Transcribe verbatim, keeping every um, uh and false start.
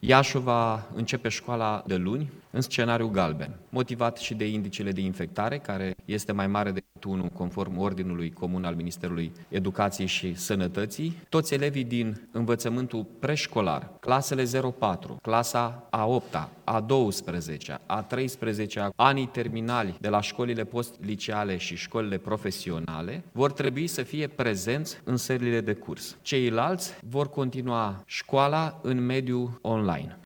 Iașul va începe școala de luni în scenariu galben, motivat și de indicele de infectare, care este mai mare decât unu conform ordinului comun al Ministerului Educației și Sănătății. Toți elevii din învățământul preșcolar, clasele zero patru, clasa a opta, a douăsprezecea, a treisprezecea, anii terminali de la școlile post-liceale și școlile profesionale, vor trebui să fie prezenți în sălile de curs. Ceilalți vor continua școala în mediul online.